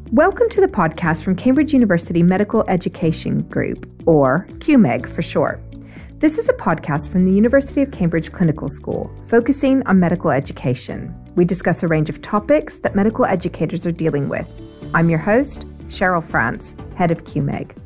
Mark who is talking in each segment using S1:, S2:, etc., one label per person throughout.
S1: Welcome to the podcast from Cambridge University Medical Education Group, or QMEG for short. This is a podcast from the University of Cambridge Clinical School, focusing on medical education. We discuss a range of topics that medical educators are dealing with. I'm your host, Cheryl France, head of QMEG.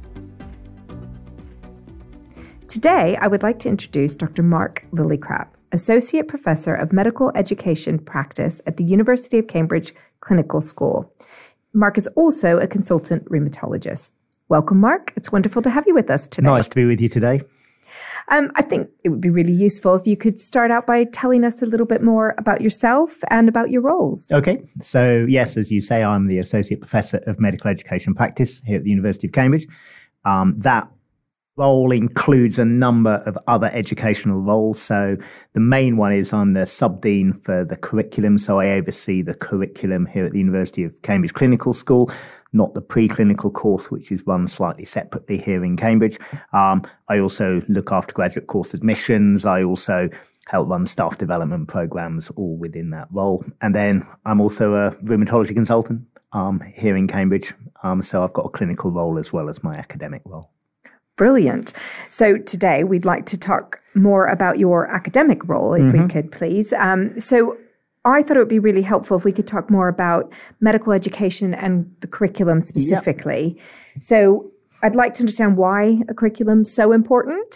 S1: Today, I would like to introduce Dr. Mark Lillicrap, Associate Professor of Medical Education Practice at the University of Cambridge Clinical School. Mark is also a consultant rheumatologist. Welcome, Mark. It's wonderful to have you with us today.
S2: Nice to be with you today.
S1: I think it would be really useful if you could start out by telling us a little bit more about yourself and about your roles.
S2: Okay. So, yes, as you say, I'm the Associate Professor of Medical Education Practice here at the University of Cambridge. That role includes a number of other educational roles. So the main one is I'm the sub-dean for the curriculum. So I oversee the curriculum here at the University of Cambridge Clinical School, not the preclinical course, which is run slightly separately here in Cambridge. I also look after graduate course admissions. I also help run staff development programs, all within that role. And then I'm also a rheumatology consultant here in Cambridge. So I've got a clinical role as well as my academic role.
S1: Brilliant. So today we'd like to talk more about your academic role, if we could, please. So I thought it would be really helpful if we could talk more about medical education and the curriculum specifically. Yep. So I'd like to understand why a curriculum is so important.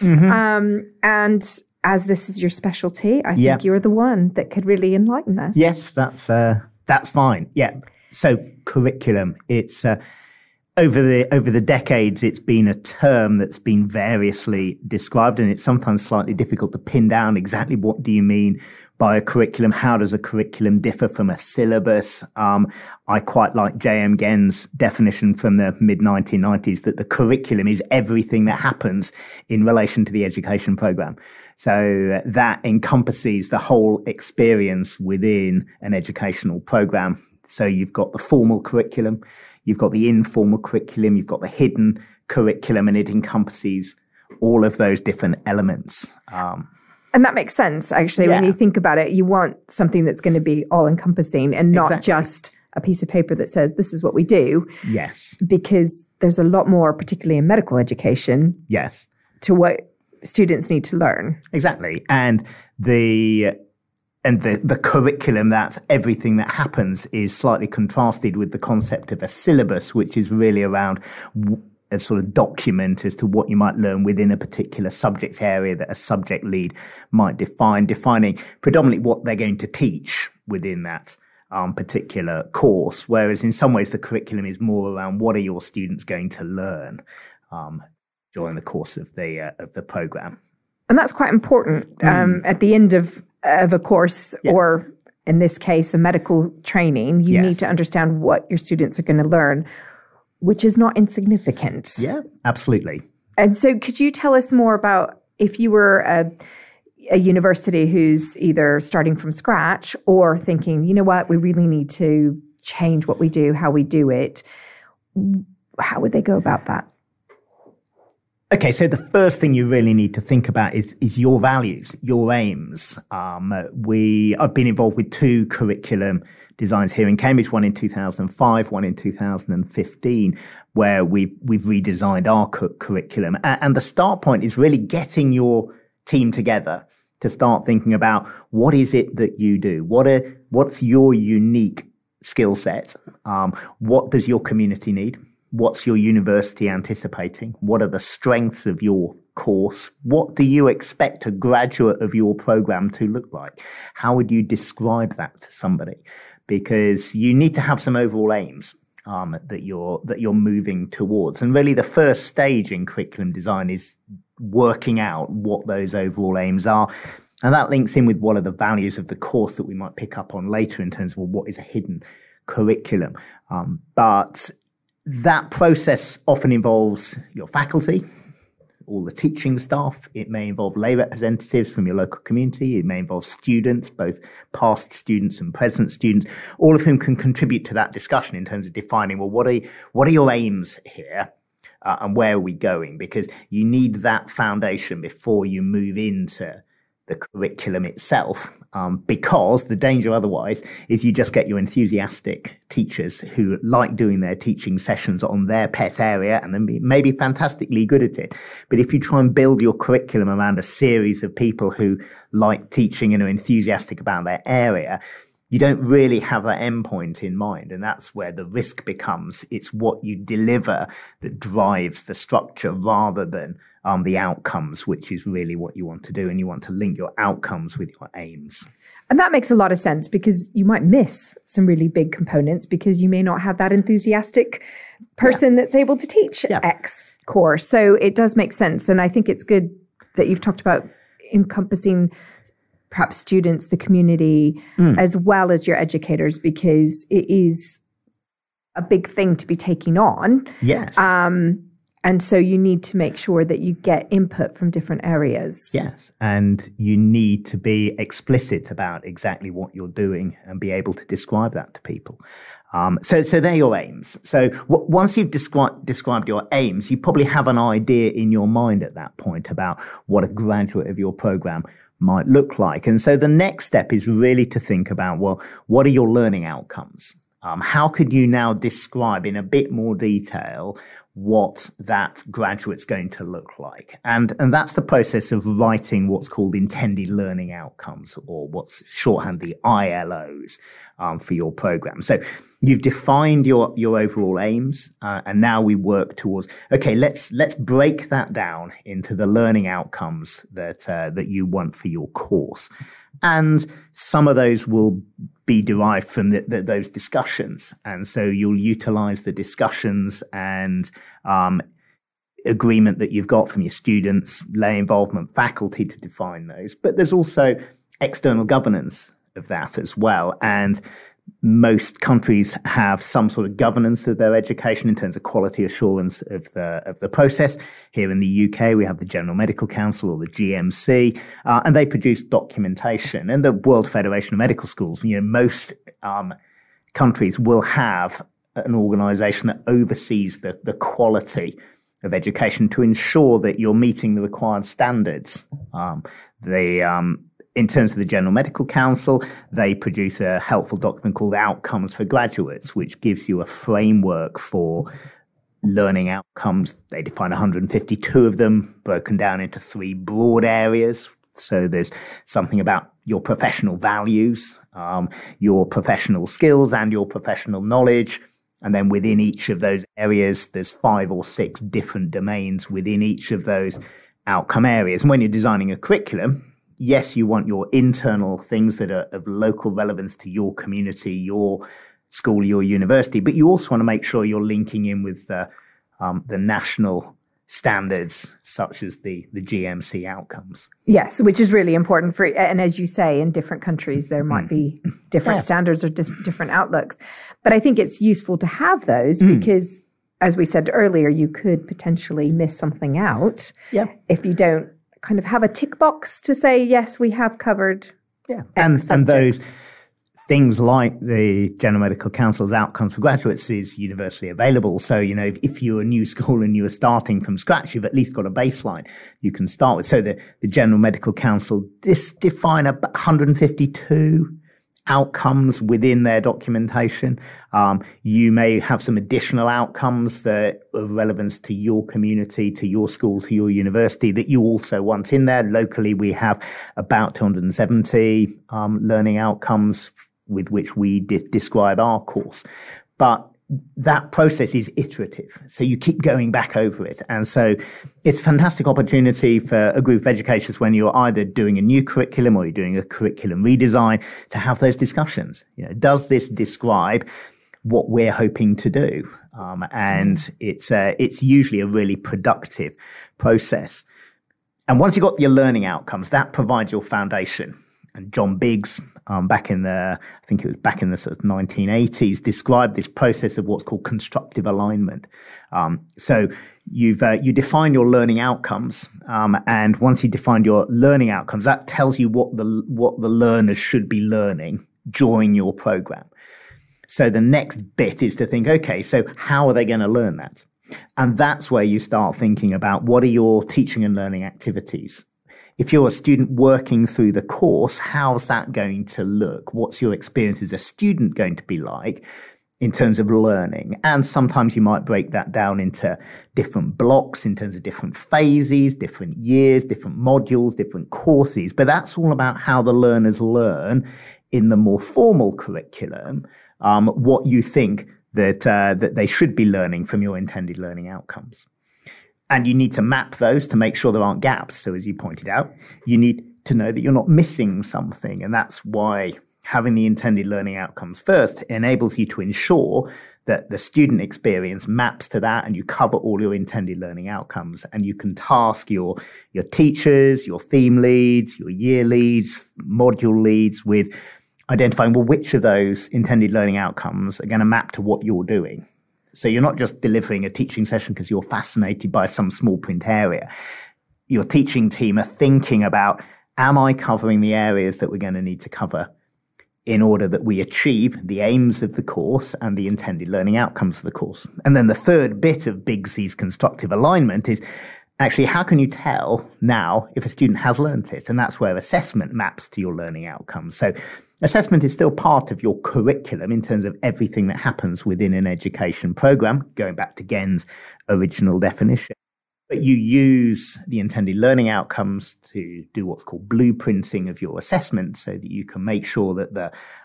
S1: And as this is your specialty, I think you're the one that could really enlighten us.
S2: Yes, that's fine. Yeah. So curriculum, it's over the decades, it's been a term that's been variously described, and it's sometimes slightly difficult to pin down exactly what do you mean by a curriculum. How does a curriculum differ from a syllabus? I quite like J.M. Genn's definition from the mid-1990s that the curriculum is everything that happens in relation to the education program. So that encompasses the whole experience within an educational program. So you've got the formal curriculum, you've got the informal curriculum, you've got the hidden curriculum, and it encompasses all of those different elements.
S1: And that makes sense, actually, when you think about it. You want something that's going to be all-encompassing and not just a piece of paper that says, this is what we do.
S2: Yes.
S1: Because there's a lot more, particularly in medical education, to what students need to learn.
S2: Exactly. And the curriculum, that everything that happens, is slightly contrasted with the concept of a syllabus, which is really around a sort of document as to what you might learn within a particular subject area that a subject lead might defining predominantly what they're going to teach within that particular course. Whereas in some ways, the curriculum is more around what are your students going to learn during the course of the program.
S1: And that's quite important at the end of a course, or in this case, a medical training. You need to understand what your students are going to learn, which is not insignificant.
S2: Yeah, absolutely.
S1: And so could you tell us more about, if you were a university who's either starting from scratch or thinking, you know what, we really need to change what we do, how we do it, how would they go about that?
S2: Okay, so the first thing you really need to think about is your values, your aims. I've been involved with two curriculum designs here in Cambridge, one in 2005, one in 2015, where we've redesigned our curriculum. And the start point is really getting your team together to start thinking about what is it that you do? What's your unique skill set? What does your community need? What's your university anticipating? What are the strengths of your course? What do you expect a graduate of your program to look like? How would you describe that to somebody? Because you need to have some overall aims that you're moving towards. And really the first stage in curriculum design is working out what those overall aims are. And that links in with what are the values of the course that we might pick up on later in terms of what is a hidden curriculum. But that process often involves your faculty, all the teaching staff. It may involve lay representatives from your local community. It may involve students, both past students and present students, all of whom can contribute to that discussion in terms of defining, well, what are your aims here? And where are we going? Because you need that foundation before you move into the curriculum itself, because the danger otherwise is you just get your enthusiastic teachers who like doing their teaching sessions on their pet area and then maybe fantastically good at it. But if you try and build your curriculum around a series of people who like teaching and are enthusiastic about their area, you don't really have that endpoint in mind. And that's where the risk becomes. It's what you deliver that drives the structure rather than the outcomes, which is really what you want to do. And you want to link your outcomes with your aims.
S1: And that makes a lot of sense because you might miss some really big components because you may not have that enthusiastic person that's able to teach X course. So it does make sense. And I think it's good that you've talked about encompassing perhaps students, the community, as well as your educators, because it is a big thing to be taking on.
S2: Yes.
S1: And so you need to make sure that you get input from different areas.
S2: Yes. And you need to be explicit about exactly what you're doing and be able to describe that to people. So they're your aims. So once you've described your aims, you probably have an idea in your mind at that point about what a graduate of your program might look like. And so the next step is really to think about, well, what are your learning outcomes? How could you now describe in a bit more detail what that graduate's going to look like? And that's the process of writing what's called intended learning outcomes, or what's shorthand the ILOs, for your program. So you've defined your overall aims, and now we work towards, okay, let's break that down into the learning outcomes that you want for your course. And some of those will be derived from those discussions. And so you'll utilize the discussions and agreement that you've got from your students, lay involvement, faculty to define those. But there's also external governance of that as well. And most countries have some sort of governance of their education in terms of quality assurance of the process. Here in the UK, we have the General Medical Council, or the GMC, and they produce documentation. And the World Federation of Medical Schools, most countries will have an organization that oversees the quality of education to ensure that you're meeting the required standards. In terms of the General Medical Council, they produce a helpful document called Outcomes for Graduates, which gives you a framework for learning outcomes. They define 152 of them, broken down into 3 broad areas. So there's something about your professional values, your professional skills, and your professional knowledge. And then within each of those areas, there's 5 or 6 different domains within each of those outcome areas. And when you're designing a curriculum, yes, you want your internal things that are of local relevance to your community, your school, your university, but you also want to make sure you're linking in with the national standards, such as the GMC outcomes.
S1: Yes, which is really important for, and as you say, in different countries, there might be different standards or different outlooks. But I think it's useful to have those because, as we said earlier, you could potentially miss something out if you don't kind of have a tick box to say, yes, we have covered.
S2: And those things like the General Medical Council's Outcomes for Graduates is universally available. So, if you're a new school and you are starting from scratch, you've at least got a baseline you can start with. So the General Medical Council define 152 outcomes within their documentation. You may have some additional outcomes that are of relevance to your community, to your school, to your university that you also want in there. Locally, we have about 270 learning outcomes with which we describe our course. But that process is iterative. So you keep going back over it. And so it's a fantastic opportunity for a group of educators when you're either doing a new curriculum or you're doing a curriculum redesign to have those discussions. Does this describe what we're hoping to do? And it's usually a really productive process. And once you've got your learning outcomes, that provides your foundation. And John Biggs, back in the sort of 1980s, described this process of what's called constructive alignment. So you define your learning outcomes, and once you define your learning outcomes, that tells you what the learners should be learning during your program. So the next bit is to think, okay, so how are they going to learn that? And that's where you start thinking about what are your teaching and learning activities. if you're a student working through the course, how's that going to look? What's your experience as a student going to be like in terms of learning? And sometimes you might break that down into different blocks in terms of different phases, different years, different modules, different courses. But that's all about how the learners learn in the more formal curriculum, what you think that they should be learning from your intended learning outcomes. And you need to map those to make sure there aren't gaps. So as you pointed out, you need to know that you're not missing something. And that's why having the intended learning outcomes first enables you to ensure that the student experience maps to that and you cover all your intended learning outcomes. And you can task your teachers, your theme leads, your year leads, module leads with identifying, well, which of those intended learning outcomes are going to map to what you're doing. So you're not just delivering a teaching session because you're fascinated by some small print area. Your teaching team are thinking about, am I covering the areas that we're going to need to cover in order that we achieve the aims of the course and the intended learning outcomes of the course? And then the third bit of Big C's constructive alignment is actually, how can you tell now if a student has learnt it? And that's where assessment maps to your learning outcomes. So assessment is still part of your curriculum in terms of everything that happens within an education program, going back to Gen's original definition. But you use the intended learning outcomes to do what's called blueprinting of your assessment so that you can make sure that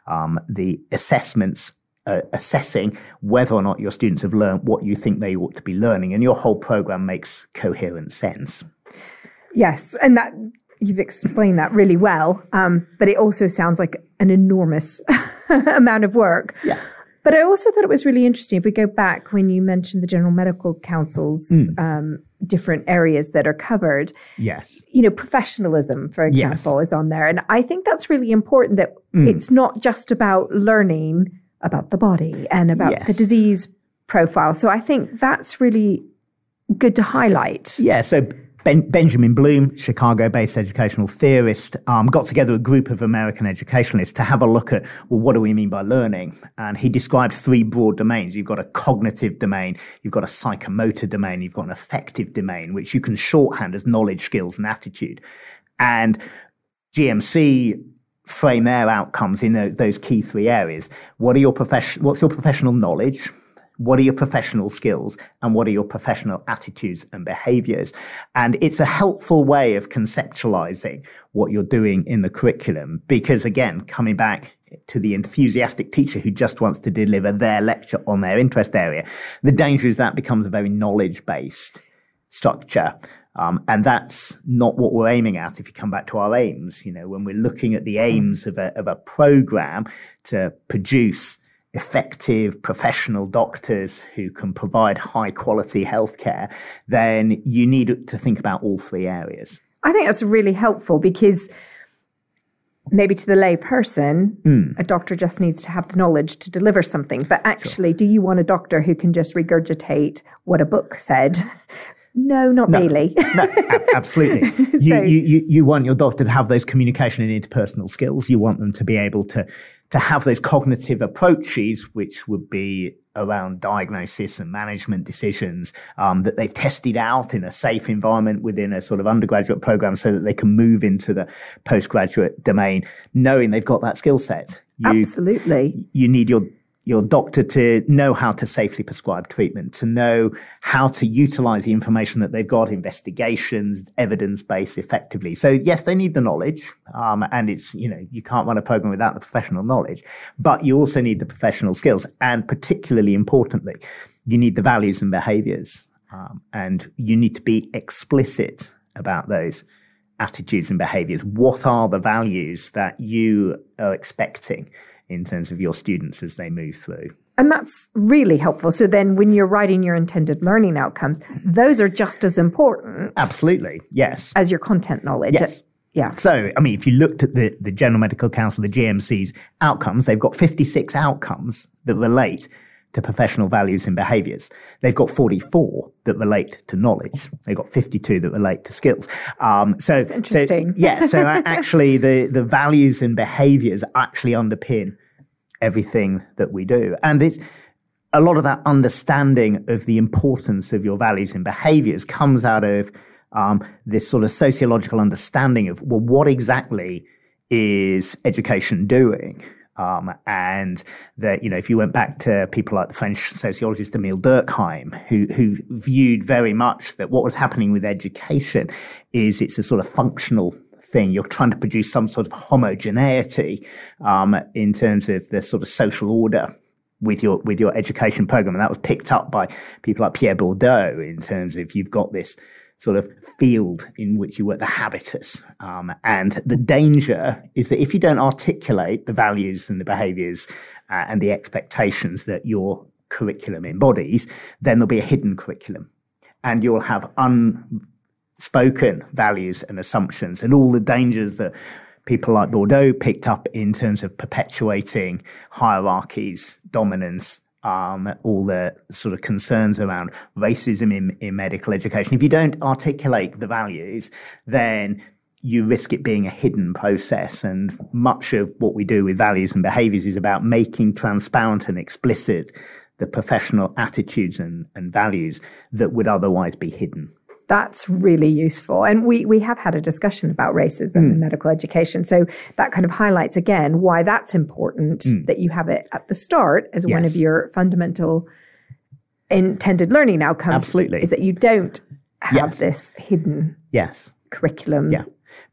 S2: the assessments assessing whether or not your students have learned what you think they ought to be learning, and your whole program makes coherent sense.
S1: Yes, and that you've explained that really well, but it also sounds like an enormous amount of work.
S2: Yeah.
S1: But I also thought it was really interesting, if we go back when you mentioned the General Medical Council's different areas that are covered.
S2: Yes.
S1: You know, professionalism, for example, is on there. And I think that's really important, that it's not just about learning about the body and about the disease profile. So I think that's really good to highlight.
S2: Yeah, so Benjamin Bloom, Chicago-based educational theorist, got together a group of American educationalists to have a look at, well, what do we mean by learning? And he described three broad domains. You've got a cognitive domain, you've got a psychomotor domain, you've got an affective domain, which you can shorthand as knowledge, skills, and attitude. And GMC frame their outcomes in those key three areas. What's your professional knowledge? What are your professional skills? And what are your professional attitudes and behaviors? And it's a helpful way of conceptualizing what you're doing in the curriculum. Because again, coming back to the enthusiastic teacher who just wants to deliver their lecture on their interest area, the danger is that becomes a very knowledge-based structure. And that's not what we're aiming at. If you come back to our aims, you know, when we're looking at the aims of a program to produce effective professional doctors who can provide high quality healthcare, then you need to think about all three areas.
S1: I think that's really helpful, because maybe to the lay person, a doctor just needs to have the knowledge to deliver something. But actually, do you want a doctor who can just regurgitate what a book said? No, not really.
S2: No, absolutely. You want your doctor to have those communication and interpersonal skills. You want them to be able to have those cognitive approaches, which would be around diagnosis and management decisions, that they've tested out in a safe environment within a sort of undergraduate program so that they can move into the postgraduate domain, knowing they've got that skill set.
S1: Absolutely.
S2: You need your doctor to know how to safely prescribe treatment, to know how to utilize the information that they've got, investigations, evidence-based effectively. So yes, they need the knowledge. And it's, you know, you can't run a program without the professional knowledge, but you also need the professional skills. And particularly importantly, you need the values and behaviors. And you need to be explicit about those attitudes and behaviors. What are the values that you are expecting in terms of your students as they move through?
S1: And that's really helpful. So then when you're writing your intended learning outcomes, those are just as important.
S2: Absolutely, yes.
S1: As your content knowledge.
S2: Yes.
S1: Yeah.
S2: So, I mean, if you looked at the General Medical Council, the GMC's outcomes, they've got 56 outcomes that relate to professional values and behaviors. They've got 44 that relate to knowledge. They've got 52 that relate to skills.
S1: That's interesting.
S2: So actually the values and behaviors actually underpin everything that we do. And it's a lot of that understanding of the importance of your values and behaviors comes out of this sort of sociological understanding of, well, what exactly is education doing? And that, if you went back to people like the French sociologist Emile Durkheim, who viewed very much that what was happening with education is it's a sort of functional thing. You're trying to produce some sort of homogeneity, in terms of the sort of social order with your education program. And that was picked up by people like Pierre Bourdieu in terms of you've got this sort of field in which you work, the habitus. And the danger is that if you don't articulate the values and the behaviors and the expectations that your curriculum embodies, then there'll be a hidden curriculum. And you'll have unspoken values and assumptions and all the dangers that people like Bourdieu picked up in terms of perpetuating hierarchies, dominance, all the sort of concerns around racism in medical education. If you don't articulate the values, then you risk it being a hidden process. And much of what we do with values and behaviors is about making transparent and explicit the professional attitudes and values that would otherwise be hidden.
S1: That's really useful. And we have had a discussion about racism in medical education. So that kind of highlights again why that's important that you have it at the start as one of your fundamental intended learning outcomes.
S2: Absolutely.
S1: Is that you don't have this hidden curriculum.
S2: Yeah.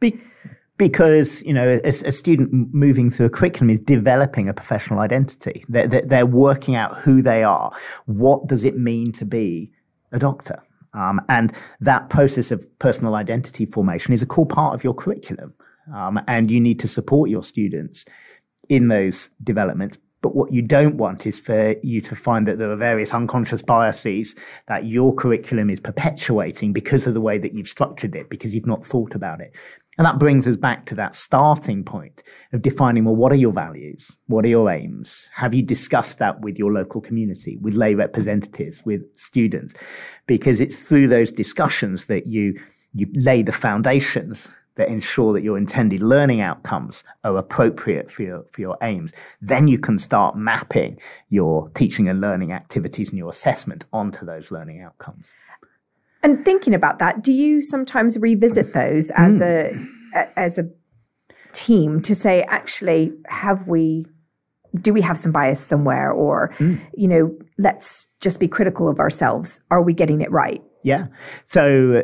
S2: Because, a student moving through a curriculum is developing a professional identity. They're working out who they are. What does it mean to be a doctor? And that process of personal identity formation is a core part of your curriculum. And you need to support your students in those developments. But what you don't want is for you to find that there are various unconscious biases that your curriculum is perpetuating because of the way that you've structured it, because you've not thought about it. And that brings us back to that starting point of defining, well, what are your values? What are your aims? Have you discussed that with your local community, with lay representatives, with students? Because it's through those discussions that you lay the foundations that ensure that your intended learning outcomes are appropriate for your aims. Then you can start mapping your teaching and learning activities and your assessment onto those learning outcomes.
S1: And thinking about that, do you sometimes revisit those as a team to say, actually, do we have some bias somewhere? Or, let's just be critical of ourselves. Are we getting it right?
S2: Yeah. So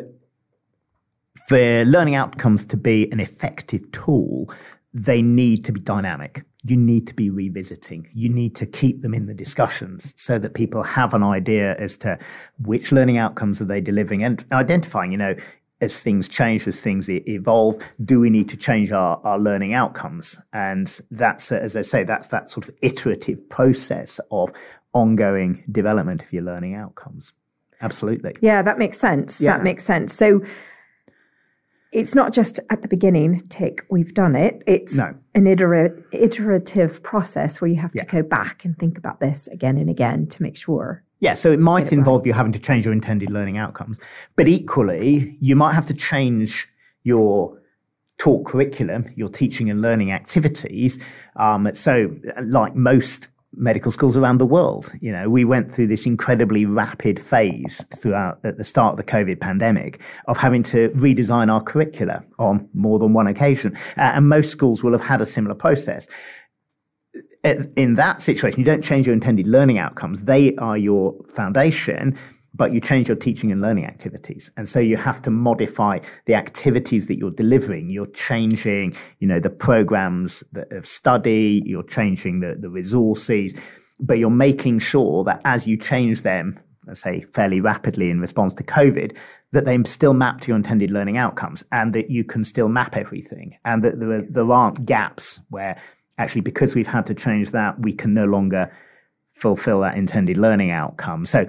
S2: for learning outcomes to be an effective tool, they need to be dynamic. You need to be revisiting. You need to keep them in the discussions so that people have an idea as to which learning outcomes are they delivering and identifying, as things change, as things evolve, do we need to change our learning outcomes? And that's, as I say, that's that sort of iterative process of ongoing development of your learning outcomes. Absolutely.
S1: Yeah, that makes sense. Yeah. That makes sense. So it's not just at the beginning, we've done it. It's an iterative process where you have to go back and think about this again and again to make sure. Yeah,
S2: so it might involve you having to change your intended learning outcomes. But equally, you might have to change your taught curriculum, your teaching and learning activities. So like most medical schools around the world, we went through this incredibly rapid phase at the start of the COVID pandemic of having to redesign our curricula on more than one occasion. And most schools will have had a similar process. In that situation, you don't change your intended learning outcomes. They are your foundation, but you change your teaching and learning activities. And so you have to modify the activities that you're delivering. You're changing, the programs of study, you're changing the resources, but you're making sure that as you change them, let's say fairly rapidly in response to COVID, that they still map to your intended learning outcomes and that you can still map everything and that there aren't gaps where actually, because we've had to change that, we can no longer fulfill that intended learning outcome. So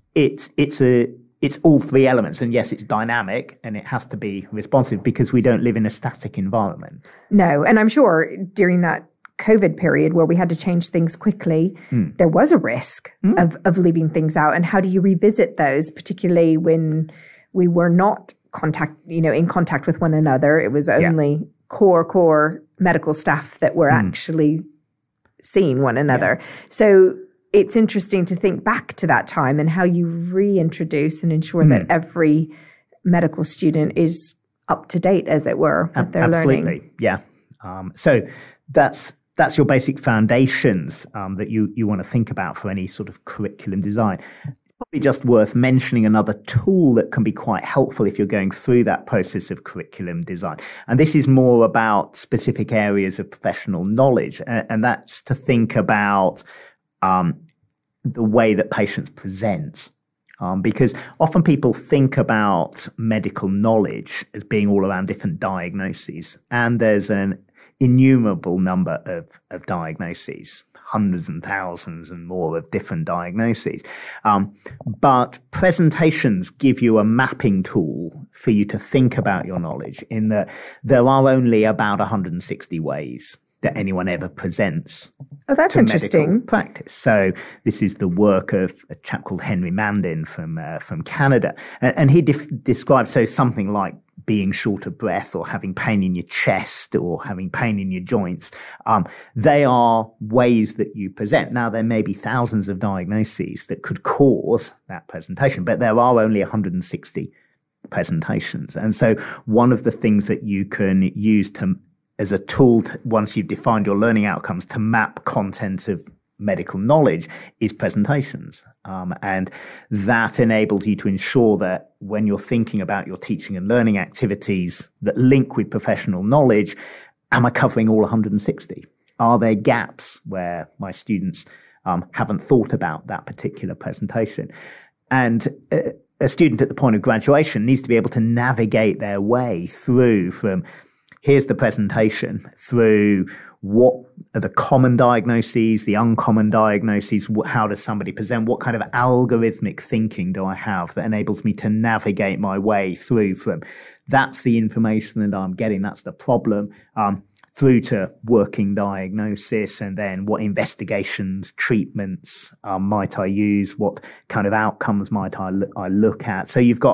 S2: it's all three elements. And yes, it's dynamic and it has to be responsive because we don't live in a static environment.
S1: No. And I'm sure during that COVID period where we had to change things quickly, there was a risk of leaving things out. And how do you revisit those, particularly when we were not in contact with one another? It was only core medical staff that were actually seeing one another. Yeah. So it's interesting to think back to that time and how you reintroduce and ensure that every medical student is up to date, as it were, with their learning.
S2: Absolutely, yeah. So that's your basic foundations that you want to think about for any sort of curriculum design. It's probably just worth mentioning another tool that can be quite helpful if you're going through that process of curriculum design. And this is more about specific areas of professional knowledge, and that's to think about the way that patients present. Because often people think about medical knowledge as being all around different diagnoses, and there's an innumerable number of diagnoses, hundreds and thousands and more of different diagnoses. But presentations give you a mapping tool for you to think about your knowledge, in that there are only about 160 ways that anyone ever presents.
S1: Oh, that's interesting.
S2: Practice. So this is the work of a chap called Henry Mandin from Canada, and he describes something like being short of breath, or having pain in your chest, or having pain in your joints. They are ways that you present. Now, there may be thousands of diagnoses that could cause that presentation, but there are only 160 presentations. And so one of the things that you can use as a tool once you've defined your learning outcomes to map content of medical knowledge is presentations. And that enables you to ensure that when you're thinking about your teaching and learning activities that link with professional knowledge, am I covering all 160? Are there gaps where my students haven't thought about that particular presentation? And a student at the point of graduation needs to be able to navigate their way through from here's the presentation through what are the common diagnoses, the uncommon diagnoses, how does somebody present, what kind of algorithmic thinking do I have that enables me to navigate my way through from that's the information that I'm getting, that's the problem, through to working diagnosis, and then what investigations, treatments might I use, what kind of outcomes might I look at.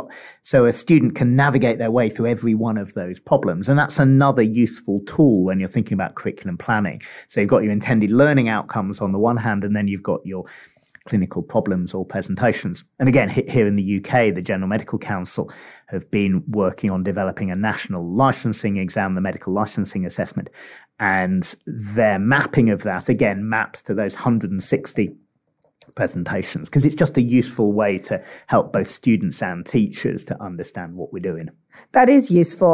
S2: So a student can navigate their way through every one of those problems. And that's another useful tool when you're thinking about curriculum planning. So you've got your intended learning outcomes on the one hand, and then you've got your clinical problems or presentations. And again, here in the UK, the General Medical Council have been working on developing a national licensing exam, the medical licensing assessment. And their mapping of that, again, maps to those 160 presentations, because it's just a useful way to help both students and teachers to understand what we're doing.
S1: That is useful.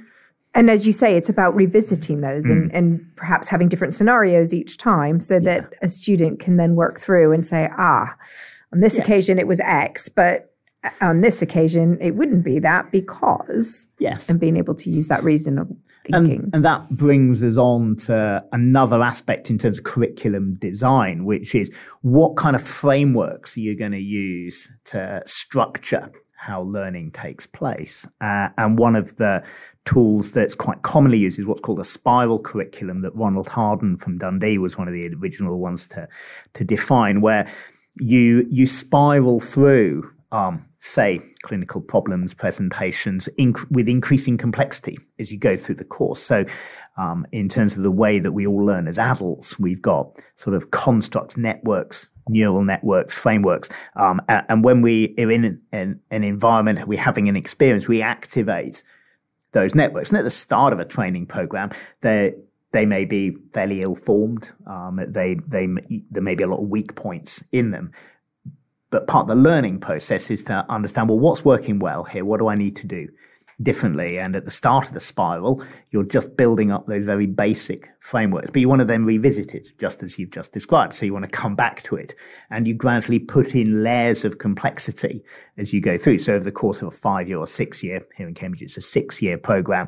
S1: And as you say, it's about revisiting those and perhaps having different scenarios each time so that a student can then work through and say, on this occasion it was X, but on this occasion it wouldn't be that because, and being able to use that reasonable thinking.
S2: And that brings us on to another aspect in terms of curriculum design, which is what kind of frameworks are you going to use to structure how learning takes place. And one of the tools that's quite commonly used is what's called a spiral curriculum that Ronald Harden from Dundee was one of the original ones to define, where you spiral through, say, clinical problems, presentations with increasing complexity as you go through the course. So in terms of the way that we all learn as adults, we've got sort of construct networks, neural networks, frameworks. And when we are in an environment, we're having an experience, we activate those networks. And at the start of a training program, they may be fairly ill-formed. There may be a lot of weak points in them. But part of the learning process is to understand, well, what's working well here? What do I need to do differently? And at the start of the spiral, you're just building up those very basic frameworks, but you want to then revisit it just as you've just described. So you want to come back to it and you gradually put in layers of complexity as you go through. So over the course of a 5-year or 6-year, here in Cambridge, it's a 6-year program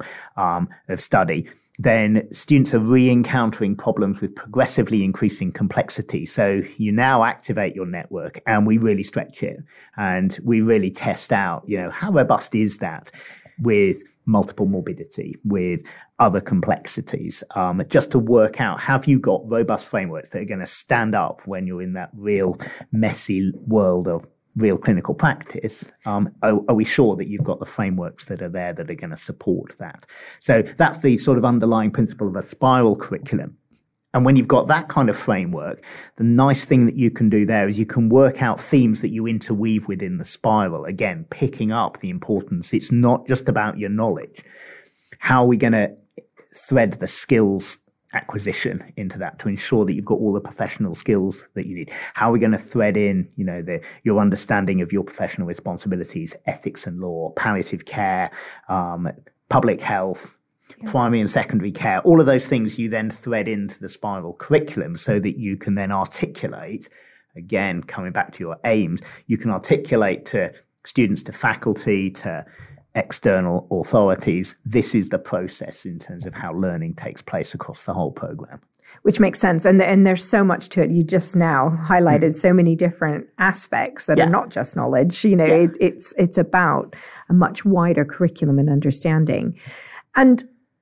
S2: of study. Then students are re-encountering problems with progressively increasing complexity. So you now activate your network and we really stretch it and we really test out, how robust is that with multiple morbidity, with other complexities, just to work out, have you got robust frameworks that are going to stand up when you're in that real messy world of real clinical practice? Are we sure that you've got the frameworks that are there that are going to support that? So that's the sort of underlying principle of a spiral curriculum. And when you've got that kind of framework, the nice thing that you can do there is you can work out themes that you interweave within the spiral. Again, picking up the importance. It's not just about your knowledge. How are we going to thread the skills acquisition into that to ensure that you've got all the professional skills that you need? How are we going to thread in, your understanding of your professional responsibilities, ethics and law, palliative care, public health, primary and secondary care, all of those things you then thread into the spiral curriculum so that you can then articulate, again, coming back to your aims, you can articulate to students, to faculty, to external authorities, this is the process in terms of how learning takes place across the whole program.
S1: Which makes sense. And there's so much to it. You just now highlighted so many different aspects that are not just knowledge. It's about a much wider curriculum and understanding. And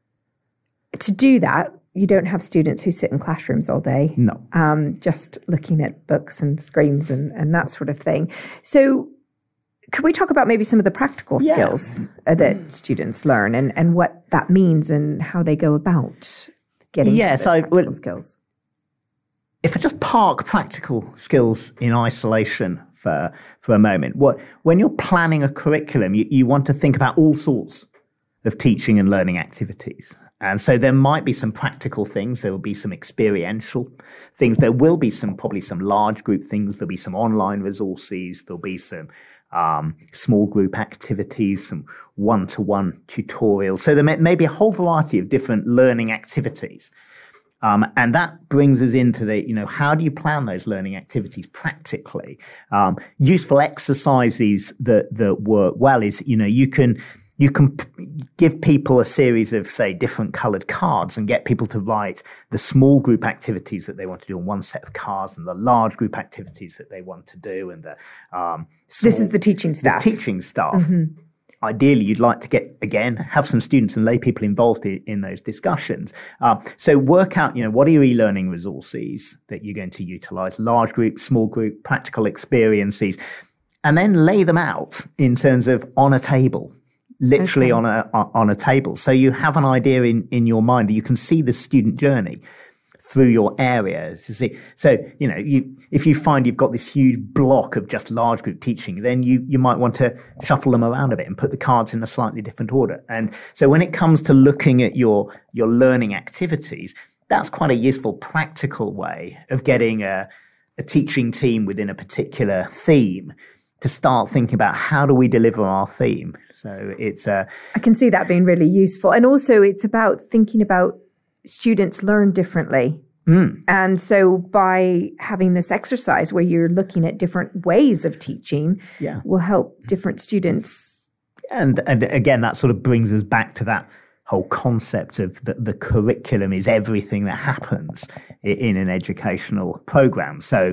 S1: to do that, you don't have students who sit in classrooms all day.
S2: No.
S1: Just looking at books and screens and that sort of thing. So could we talk about maybe some of the practical skills that students learn and what that means and how they go about getting those practical skills?
S2: If I just park practical skills in isolation for a moment, when you're planning a curriculum, you want to think about all sorts of teaching and learning activities. And so there might be some practical things. There will be some experiential things. There will be probably some large group things. There'll be some online resources. There'll be some small group activities, some one-to-one tutorials. So there may be a whole variety of different learning activities. And that brings us into how do you plan those learning activities practically? Useful exercises that work well is, you can give people a series of, say, different colored cards and get people to write the small group activities that they want to do on one set of cards and the large group activities that they want to do. And
S1: this is the teaching staff.
S2: The teaching staff. Mm-hmm. Ideally, you'd like to have some students and lay people involved in those discussions. So work out, what are your e-learning resources that you're going to utilize? Large group, small group, practical experiences, and then lay them out in terms of on a table. Literally on a table. So you have an idea in your mind that you can see the student journey through your area. So, if you find you've got this huge block of just large group teaching, then you might want to shuffle them around a bit and put the cards in a slightly different order. And so when it comes to looking at your learning activities, that's quite a useful practical way of getting a teaching team within a particular theme to start thinking about how do we deliver our theme. So
S1: I can see that being really useful. And also it's about thinking about students learn differently. And so by having this exercise where you're looking at different ways of teaching will help different students.
S2: And again, that sort of brings us back to that whole concept of the curriculum is everything that happens in an educational program. So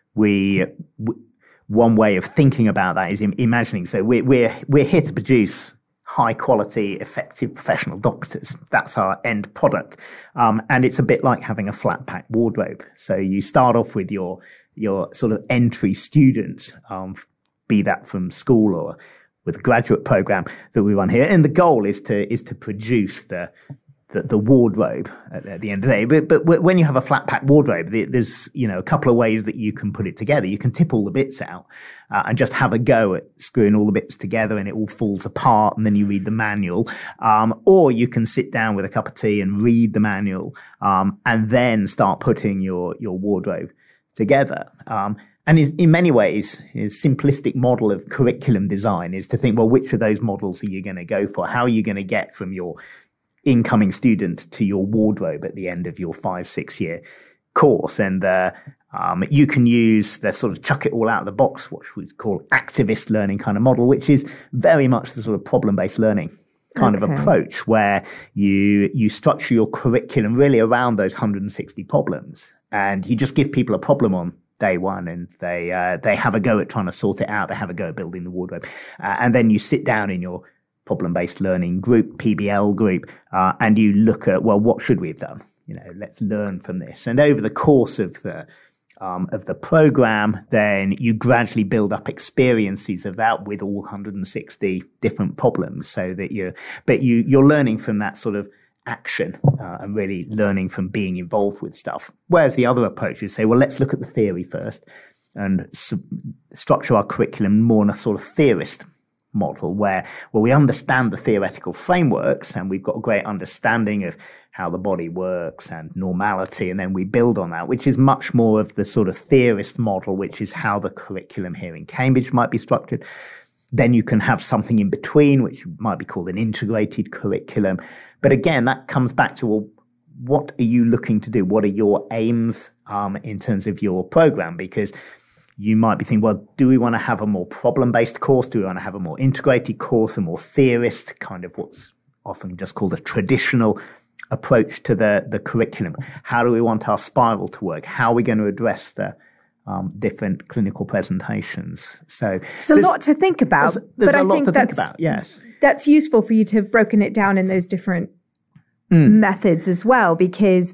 S2: one way of thinking about that is imagining. So we're here to produce high quality, effective professional doctors. That's our end product. And it's a bit like having a flat pack wardrobe. So you start off with your sort of entry student, be that from school or with a graduate program that we run here. And the goal is to produce the wardrobe at the end of the day. But when you have a flat pack wardrobe, there's, a couple of ways that you can put it together. You can tip all the bits out and just have a go at screwing all the bits together and it all falls apart and then you read the manual. Or you can sit down with a cup of tea and read the manual and then start putting your wardrobe together. And in many ways, a simplistic model of curriculum design is to think, well, which of those models are you going to go for? How are you going to get from your incoming student to your wardrobe at the end of your 5-6 year course? And you can use the sort of chuck it all out of the box, what we call activist learning kind of model, which is very much the sort of problem-based learning kind of approach where you structure your curriculum really around those 160 problems and you just give people a problem on day one and they have a go at trying to sort it out. They have a go at building the wardrobe. And then you sit down in your problem-based learning group, PBL group, and you look at, well, what should we have done? Let's learn from this. And over the course of the program, then you gradually build up experiences of that with all 160 different problems so that you're learning from that sort of action and really learning from being involved with stuff. Whereas the other approach is say, well, let's look at the theory first and structure our curriculum more in a sort of theorist model where we understand the theoretical frameworks and we've got a great understanding of how the body works and normality, and then we build on that, which is much more of the sort of theorist model, which is how the curriculum here in Cambridge might be structured. Then you can have something in between, which might be called an integrated curriculum. But again, that comes back to, well, what are you looking to do? What are your aims in terms of your program? Because you might be thinking, well, do we want to have a more problem-based course? Do we want to have a more integrated course, a more theorist, kind of what's often just called a traditional approach to the curriculum? How do we want our spiral to work? How are we going to address the different clinical presentations? So
S1: it's a lot to think about.
S2: There's a lot to think about, yes.
S1: That's useful for you to have broken it down in those different methods as well, because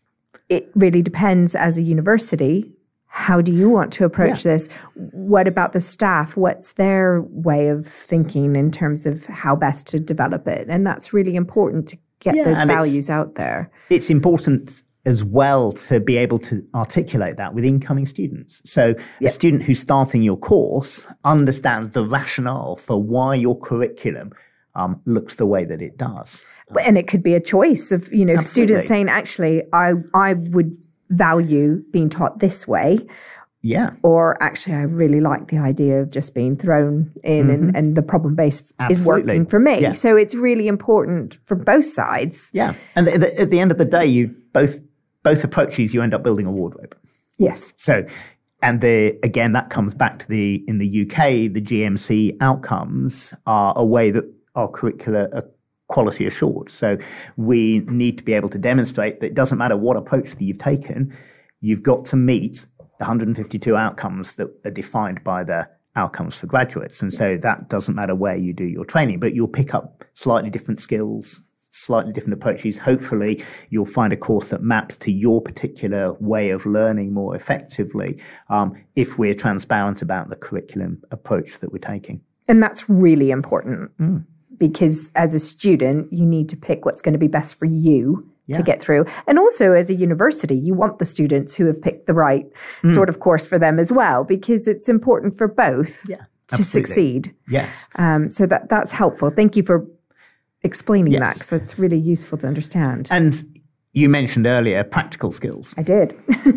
S1: it really depends as a university. How do you want to approach this? What about the staff? What's their way of thinking in terms of how best to develop it? And that's really important to get those values out there.
S2: It's important as well to be able to articulate that with incoming students. So a student who's starting your course understands the rationale for why your curriculum looks the way that it does.
S1: And it could be a choice of, students saying, actually, I would value being taught this way.
S2: Yeah.
S1: Or actually, I really like the idea of just being thrown in and the problem base is working for me. Yeah. So it's really important for both sides.
S2: Yeah. And at the end of the day, you both approaches, you end up building a wardrobe.
S1: Yes.
S2: So, and again, that comes back to in the UK, the GMC outcomes are a way that our curricula are quality assured. So we need to be able to demonstrate that it doesn't matter what approach that you've taken, you've got to meet the 152 outcomes that are defined by the outcomes for graduates. And so that doesn't matter where you do your training, but you'll pick up slightly different skills, slightly different approaches. Hopefully you'll find a course that maps to your particular way of learning more effectively, if we're transparent about the curriculum approach that we're taking.
S1: And that's really important. Because as a student, you need to pick what's going to be best for you to get through. And also as a university, you want the students who have picked the right sort of course for them as well, because it's important for both to succeed.
S2: Yes.
S1: So that's helpful. Thank you for explaining that, because it's really useful to understand.
S2: And you mentioned earlier practical skills.
S1: I did.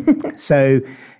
S2: So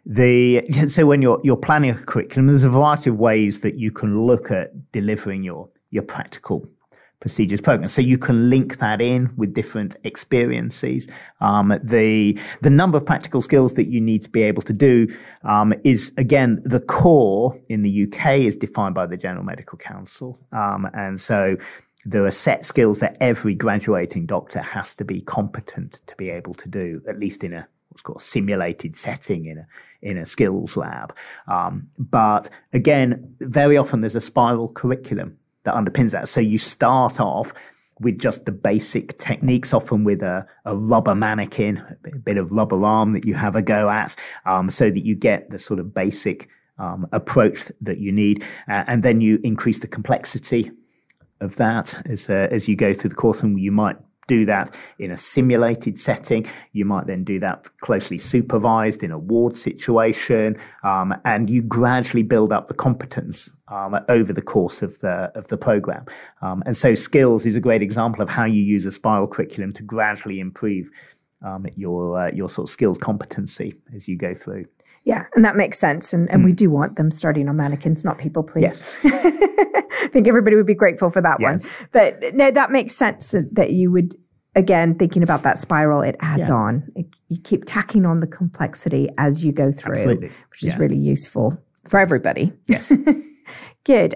S2: when you're planning a curriculum, there's a variety of ways that you can look at delivering your practical procedures program. So you can link that in with different experiences. The number of practical skills that you need to be able to do is, again, the core in the UK is defined by the General Medical Council. And so there are set skills that every graduating doctor has to be competent to be able to do, at least in what's called a simulated setting in a skills lab. But again, very often there's a spiral curriculum that underpins that. So you start off with just the basic techniques, often with a rubber mannequin, a bit of rubber arm that you have a go at, so that you get the sort of basic approach that you need. And then you increase the complexity of that as you go through the course, and you might do that in a simulated setting. You might then do that closely supervised in a ward situation, and you gradually build up the competence over the course of the program. And so skills is a great example of how you use a spiral curriculum to gradually improve your sort of skills competency as you go through.
S1: Yeah, and that makes sense. And we do want them starting on mannequins, not people, please. Yes. I think everybody would be grateful for that one. But no, that makes sense that you would, again, thinking about that spiral, it adds on. You keep tacking on the complexity as you go through, which is really useful for everybody.
S2: Yes.
S1: Good.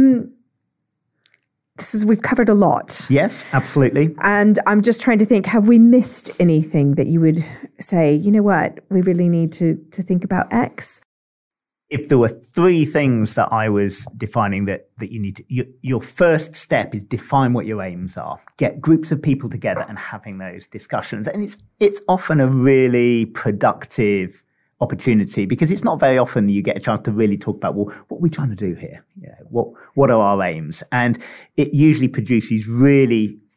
S1: We've covered a lot.
S2: Yes, absolutely.
S1: And I'm just trying to think, have we missed anything that you would say, you know what, we really need to think about X?
S2: If there were three things that I was defining that you need to, your first step is define what your aims are. Get groups of people together and having those discussions. And it's often a really productive opportunity, because it's not very often that you get a chance to really talk about, well, what are we trying to do here? What are our aims? And it usually produces really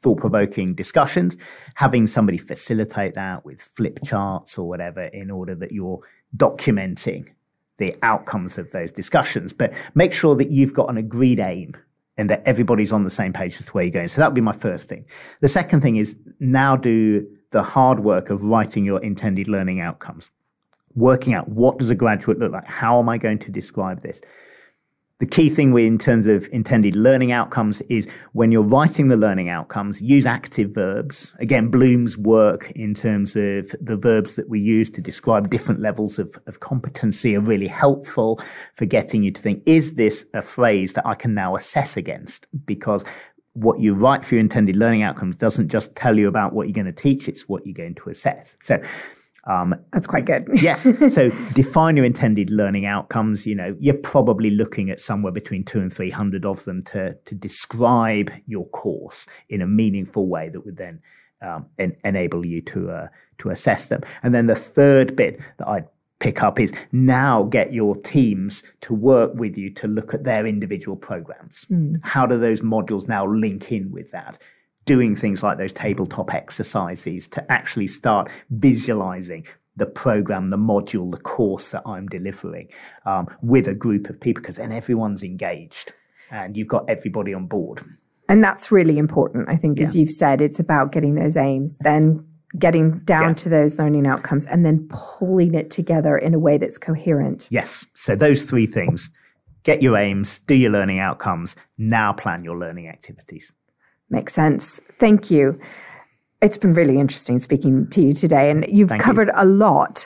S2: thought-provoking discussions, having somebody facilitate that with flip charts or whatever in order that you're documenting the outcomes of those discussions. But make sure that you've got an agreed aim and that everybody's on the same page with where you're going. So that would be my first thing. The second thing is now do the hard work of writing your intended learning outcomes, working out what does a graduate look like? How am I going to describe this? The key thing in terms of intended learning outcomes is when you're writing the learning outcomes, use active verbs. Again, Bloom's work in terms of the verbs that we use to describe different levels of competency are really helpful for getting you to think, is this a phrase that I can now assess against? Because what you write for your intended learning outcomes doesn't just tell you about what you're going to teach, it's what you're going to assess. So
S1: that's quite good.
S2: Yes. So define your intended learning outcomes. You're probably looking at somewhere between 200 and 300 of them to describe your course in a meaningful way that would then enable you to assess them. And then the third bit that I'd pick up is now get your teams to work with you to look at their individual programs. How do those modules now link in with that? Doing things like those tabletop exercises to actually start visualizing the program, the module, the course that I'm delivering with a group of people, because then everyone's engaged and you've got everybody on board.
S1: And that's really important, I think, as you've said, it's about getting those aims, then getting down to those learning outcomes and then pulling it together in a way that's coherent.
S2: Yes. So those three things, get your aims, do your learning outcomes, now plan your learning activities.
S1: Makes sense. Thank you. It's been really interesting speaking to you today, and you've covered a lot.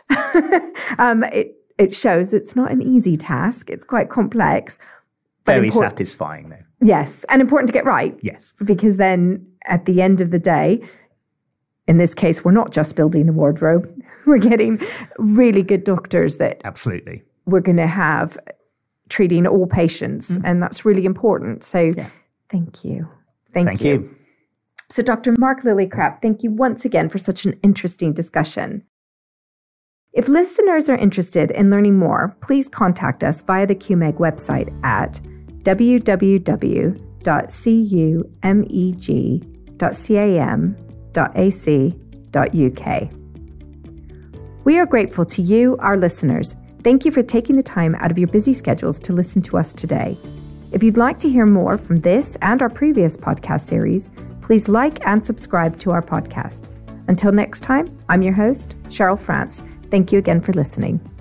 S1: It shows it's not an easy task. It's quite complex.
S2: Very satisfying, though.
S1: Yes, and important to get right.
S2: Yes.
S1: Because then at the end of the day, in this case, we're not just building a wardrobe. We're getting really good doctors that
S2: absolutely
S1: we're going to have treating all patients, and that's really important. So thank you. Thank you. So Dr. Mark Lillicrap, thank you once again for such an interesting discussion. If listeners are interested in learning more, please contact us via the QMEG website at www.cumeg.cam.ac.uk. We are grateful to you, our listeners. Thank you for taking the time out of your busy schedules to listen to us today. If you'd like to hear more from this and our previous podcast series, please like and subscribe to our podcast. Until next time, I'm your host, Cheryl France. Thank you again for listening.